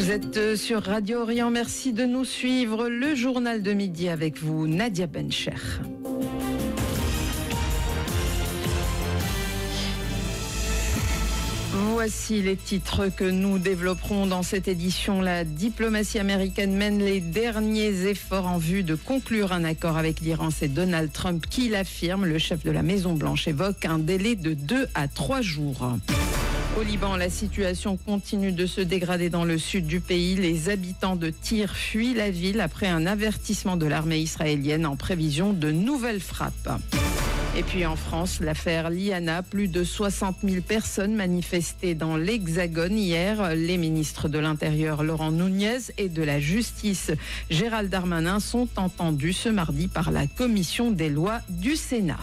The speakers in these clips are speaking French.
Vous êtes sur Radio Orient, merci de nous suivre. Le journal de midi avec vous, Nadia Bencher. Voici les titres que nous développerons dans cette édition. La diplomatie américaine mène les derniers efforts en vue de conclure un accord avec l'Iran. C'est Donald Trump qui l'affirme. Le chef de la Maison-Blanche évoque un délai de 2 à 3 jours. Au Liban, la situation continue de se dégrader dans le sud du pays. Les habitants de Tyr fuient la ville après un avertissement de l'armée israélienne en prévision de nouvelles frappes. Et puis en France, l'affaire Liana, plus de 60 000 personnes manifestaient dans l'Hexagone hier. Les ministres de l'Intérieur Laurent Nunez et de la Justice Gérald Darmanin sont entendus ce mardi par la Commission des lois du Sénat.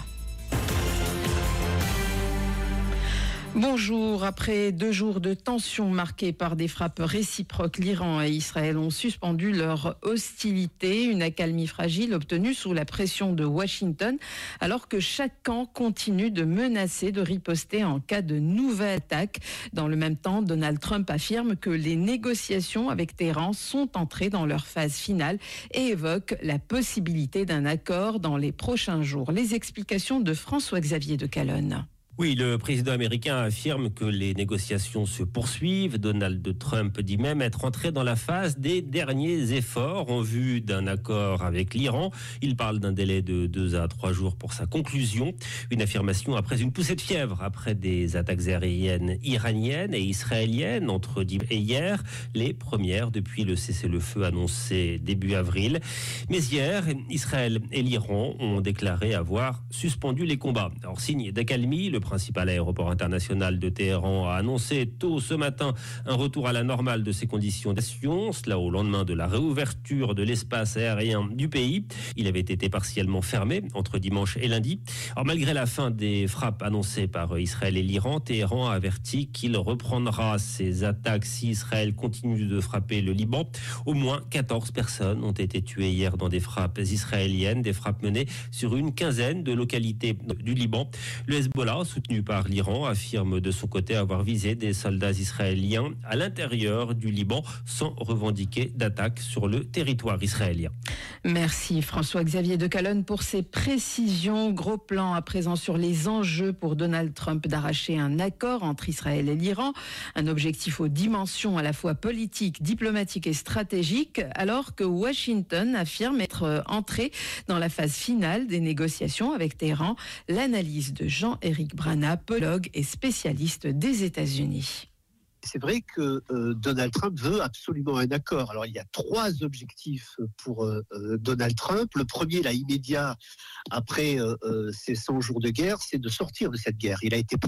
Bonjour. Après 2 jours de tensions marquées par des frappes réciproques, l'Iran et Israël ont suspendu leur hostilité. Une accalmie fragile obtenue sous la pression de Washington, alors que chaque camp continue de menacer de riposter en cas de nouvelle attaque. Dans le même temps, Donald Trump affirme que les négociations avec Téhéran sont entrées dans leur phase finale et évoque la possibilité d'un accord dans les prochains jours. Les explications de François-Xavier de Calonne. Oui, le président américain affirme que les négociations se poursuivent. Donald Trump dit même être entré dans la phase des derniers efforts en vue d'un accord avec l'Iran. Il parle d'un délai de 2 à 3 jours pour sa conclusion. Une affirmation après une poussée de fièvre, après des attaques aériennes iraniennes et israéliennes entre dimanche et hier, les premières depuis le cessez-le-feu annoncé début avril. Mais hier, Israël et l'Iran ont déclaré avoir suspendu les combats. Alors, signe d'accalmie, le principal aéroport international de Téhéran a annoncé tôt ce matin un retour à la normale de ses conditions d'aviation, cela au lendemain de la réouverture de l'espace aérien du pays. Il avait été partiellement fermé entre dimanche et lundi. Alors, malgré la fin des frappes annoncées par Israël et l'Iran, Téhéran a averti qu'il reprendra ses attaques si Israël continue de frapper le Liban. Au moins 14 personnes ont été tuées hier dans des frappes israéliennes, des frappes menées sur une quinzaine de localités du Liban. Le Hezbollah, soutenu par l'Iran, affirme de son côté avoir visé des soldats israéliens à l'intérieur du Liban sans revendiquer d'attaque sur le territoire israélien. Merci François-Xavier de Calonne pour ces précisions. Gros plan à présent sur les enjeux pour Donald Trump d'arracher un accord entre Israël et l'Iran. Un objectif aux dimensions à la fois politiques, diplomatiques et stratégiques, alors que Washington affirme être entré dans la phase finale des négociations avec Téhéran. L'analyse de Jean-Éric Brana, politologue et spécialiste des États-Unis. C'est vrai que Donald Trump veut absolument un accord. Alors, il y a 3 objectifs pour Donald Trump. Le premier, là, immédiat, après ces 100 jours de guerre, c'est de sortir de cette guerre. Il a été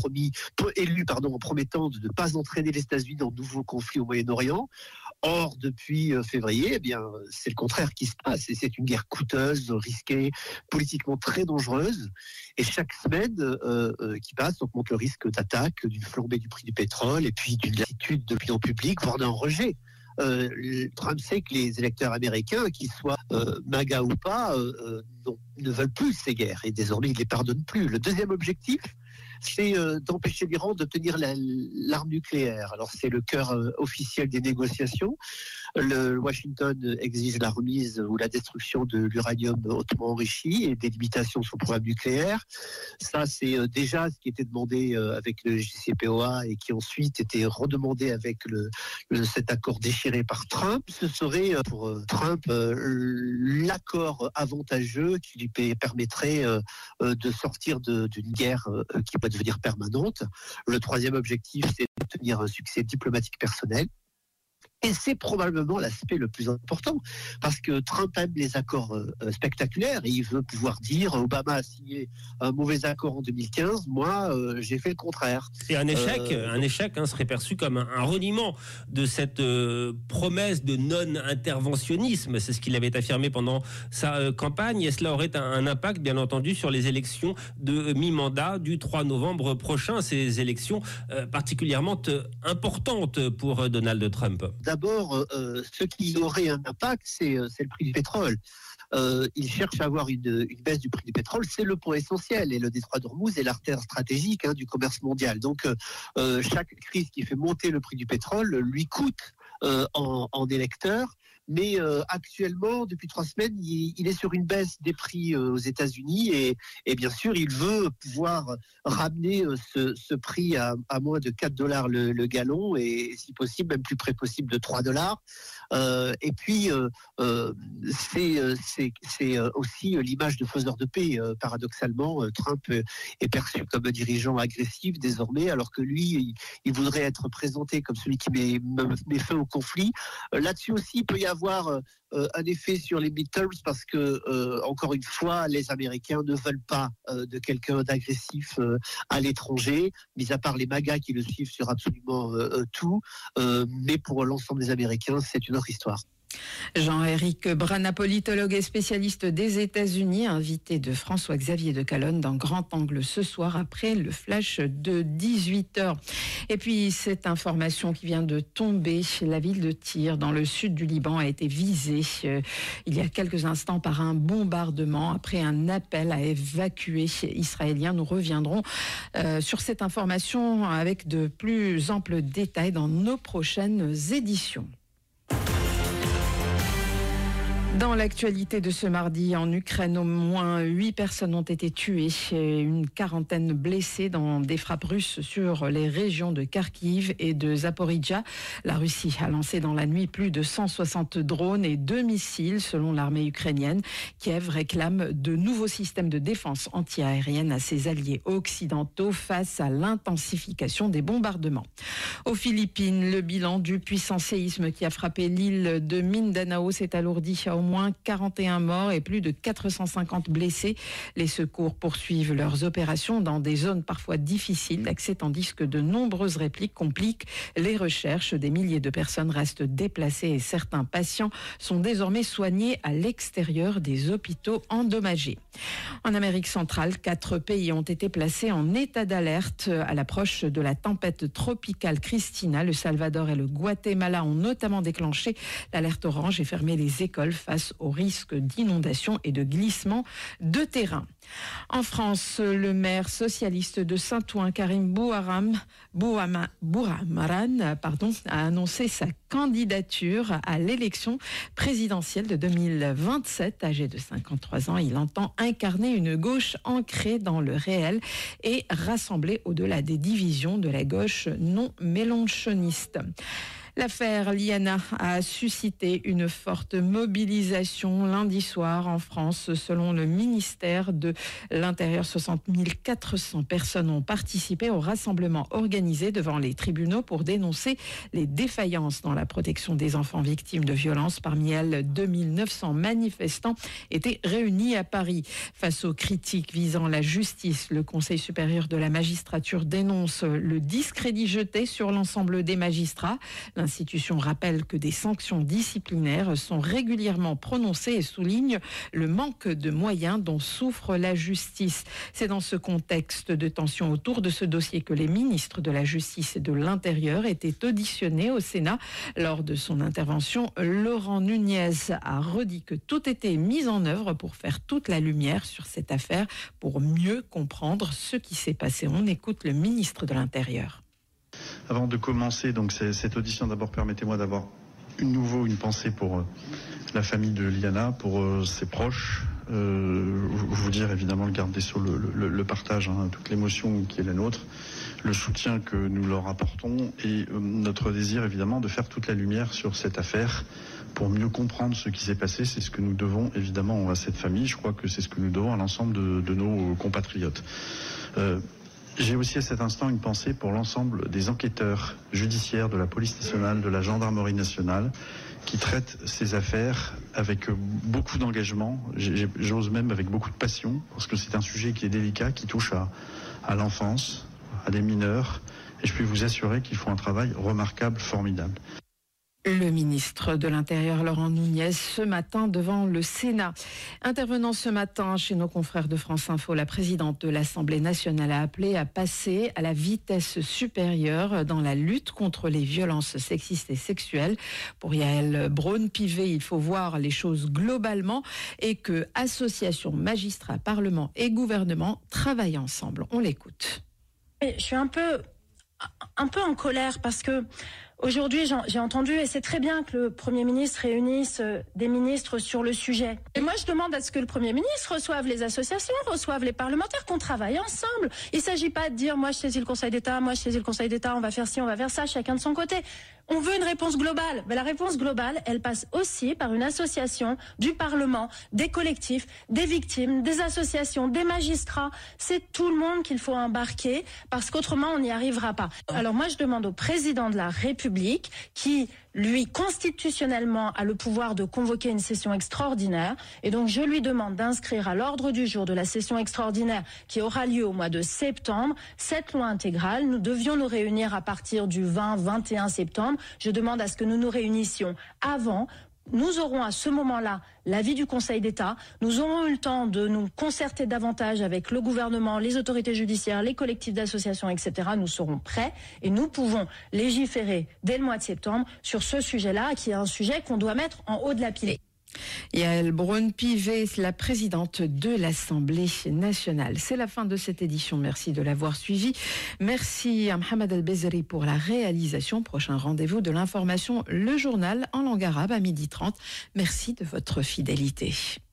élu en promettant de ne pas entraîner les États-Unis dans de nouveaux conflits au Moyen-Orient. Or, depuis février, eh bien, c'est le contraire qui se passe. Et c'est une guerre coûteuse, risquée, politiquement très dangereuse. Et chaque semaine qui passe augmente le risque d'attaque, d'une flambée du prix du pétrole et puis d'une attitude de l'opinion publique, voire d'un rejet. Trump sait que les électeurs américains, qu'ils soient MAGA ou pas, ne veulent plus ces guerres et désormais ils ne les pardonnent plus. Le deuxième objectif, c'est d'empêcher l'Iran d'obtenir l'arme nucléaire. Alors c'est le cœur officiel des négociations. Washington exige la remise ou la destruction de l'uranium hautement enrichi et des limitations sur le programme nucléaire. Ça, c'est déjà ce qui était demandé avec le JCPOA et qui ensuite était redemandé avec cet accord déchiré par Trump. Ce serait pour Trump l'accord avantageux qui lui permettrait de sortir d'une guerre qui va devenir permanente. Le troisième objectif, c'est d'obtenir un succès diplomatique personnel. Et c'est probablement l'aspect le plus important, parce que Trump aime les accords spectaculaires et il veut pouvoir dire Obama a signé un mauvais accord en 2015, moi j'ai fait le contraire. Et un échec serait perçu comme un reniement de cette promesse de non-interventionnisme. C'est ce qu'il avait affirmé pendant sa campagne et cela aurait un impact bien entendu sur les élections de mi-mandat du 3 novembre prochain, ces élections particulièrement importantes pour Donald Trump. D'abord, ce qui aurait un impact, c'est le prix du pétrole. Il cherche à avoir une baisse du prix du pétrole, c'est le point essentiel. Et le détroit d'Ormuz est l'artère stratégique du commerce mondial. Donc, chaque crise qui fait monter le prix du pétrole lui coûte en électeurs. Mais actuellement, depuis 3 semaines, il est sur une baisse des prix aux États-Unis et bien sûr, il veut pouvoir ramener ce prix à moins de $4 le gallon et si possible, même plus près possible de $3. Et puis, c'est aussi l'image de faiseur de paix. Paradoxalement, Trump est perçu comme un dirigeant agressif désormais, alors que lui, il voudrait être présenté comme celui qui met fin au conflit. Là-dessus aussi, il peut y avoir un effet sur les midterms parce que, encore une fois, les Américains ne veulent pas de quelqu'un d'agressif à l'étranger, mis à part les MAGA qui le suivent sur absolument tout. Mais pour l'ensemble des Américains, c'est une autre histoire. Jean-Éric Brana, politologue et spécialiste des États-Unis, invité de François-Xavier de Calonne dans Grand Angle ce soir après le flash de 18h. Et puis cette information qui vient de tomber, la ville de Tyr dans le sud du Liban a été visée il y a quelques instants par un bombardement après un appel à évacuer israélien. Nous reviendrons sur cette information avec de plus amples détails dans nos prochaines éditions. Dans l'actualité de ce mardi, en Ukraine, au moins 8 personnes ont été tuées et une quarantaine blessées dans des frappes russes sur les régions de Kharkiv et de Zaporijia. La Russie a lancé dans la nuit plus de 160 drones et 2 missiles selon l'armée ukrainienne. Kiev réclame de nouveaux systèmes de défense anti-aérienne à ses alliés occidentaux face à l'intensification des bombardements. Aux Philippines, le bilan du puissant séisme qui a frappé l'île de Mindanao s'est alourdi à au moins 41 morts et plus de 450 blessés. Les secours poursuivent leurs opérations dans des zones parfois difficiles d'accès, tandis que de nombreuses répliques compliquent les recherches. Des milliers de personnes restent déplacées et certains patients sont désormais soignés à l'extérieur des hôpitaux endommagés. En Amérique centrale, 4 pays ont été placés en état d'alerte à l'approche de la tempête tropicale Christina. Le Salvador et le Guatemala ont notamment déclenché l'alerte orange et fermé les écoles face au risque d'inondation et de glissement de terrain. En France, le maire socialiste de Saint-Ouen, Karim Bouhamaran, a annoncé sa candidature à l'élection présidentielle de 2027. Âgé de 53 ans, il entend incarner une gauche ancrée dans le réel et rassembler au-delà des divisions de la gauche non mélenchoniste. L'affaire Liana a suscité une forte mobilisation lundi soir en France. Selon le ministère de l'Intérieur, 60 400 personnes ont participé au rassemblement organisé devant les tribunaux pour dénoncer les défaillances dans la protection des enfants victimes de violences. Parmi elles, 2900 manifestants étaient réunis à Paris. Face aux critiques visant la justice, le Conseil supérieur de la magistrature dénonce le discrédit jeté sur l'ensemble des magistrats. L'institution rappelle que des sanctions disciplinaires sont régulièrement prononcées et souligne le manque de moyens dont souffre la justice. C'est dans ce contexte de tension autour de ce dossier que les ministres de la Justice et de l'Intérieur étaient auditionnés au Sénat. Lors de son intervention, Laurent Nunez a redit que tout était mis en œuvre pour faire toute la lumière sur cette affaire, pour mieux comprendre ce qui s'est passé. On écoute le ministre de l'Intérieur. Avant de commencer donc cette audition, d'abord permettez-moi d'avoir une pensée pour la famille de Liana, pour ses proches. Vous dire évidemment, le garde des Sceaux le partage, toute l'émotion qui est la nôtre, le soutien que nous leur apportons et notre désir évidemment de faire toute la lumière sur cette affaire pour mieux comprendre ce qui s'est passé. C'est ce que nous devons évidemment à cette famille. Je crois que c'est ce que nous devons à l'ensemble de nos compatriotes. J'ai aussi à cet instant une pensée pour l'ensemble des enquêteurs judiciaires de la police nationale, de la gendarmerie nationale, qui traitent ces affaires avec beaucoup d'engagement, j'ose même avec beaucoup de passion, parce que c'est un sujet qui est délicat, qui touche à l'enfance, à des mineurs, et je puis vous assurer qu'ils font un travail remarquable, formidable. Le ministre de l'Intérieur, Laurent Nunez, ce matin devant le Sénat. Intervenant ce matin chez nos confrères de France Info, la présidente de l'Assemblée nationale a appelé à passer à la vitesse supérieure dans la lutte contre les violences sexistes et sexuelles. Pour Yaël Braun-Pivet, il faut voir les choses globalement et que associations, magistrats, parlement et gouvernement travaillent ensemble. On l'écoute. Je suis un peu en colère parce que Aujourd'hui, j'ai entendu, et c'est très bien que le Premier ministre réunisse des ministres sur le sujet. Et moi, je demande à ce que le Premier ministre reçoive les associations, reçoive les parlementaires, qu'on travaille ensemble. Il ne s'agit pas de dire, moi, je saisis le Conseil d'État, moi, je saisis le Conseil d'État, on va faire ci, on va faire ça, chacun de son côté. On veut une réponse globale. Mais la réponse globale, elle passe aussi par une association du Parlement, des collectifs, des victimes, des associations, des magistrats. C'est tout le monde qu'il faut embarquer parce qu'autrement, on n'y arrivera pas. Alors moi, je demande au président de la République qui, lui, constitutionnellement, a le pouvoir de convoquer une session extraordinaire. Et donc, je lui demande d'inscrire à l'ordre du jour de la session extraordinaire qui aura lieu au mois de septembre, cette loi intégrale. Nous devions nous réunir à partir du 20-21 septembre. Je demande à ce que nous nous réunissions avant. Nous aurons à ce moment-là l'avis du Conseil d'État. Nous aurons eu le temps de nous concerter davantage avec le gouvernement, les autorités judiciaires, les collectifs d'associations, etc. Nous serons prêts et nous pouvons légiférer dès le mois de septembre sur ce sujet-là, qui est un sujet qu'on doit mettre en haut de la pile. Yael Braun-Pivet, la présidente de l'Assemblée nationale. C'est la fin de cette édition. Merci de l'avoir suivi. Merci à Mohamed El-Bezeri pour la réalisation. Prochain rendez-vous de l'information, le journal en langue arabe à 12h30. Merci de votre fidélité.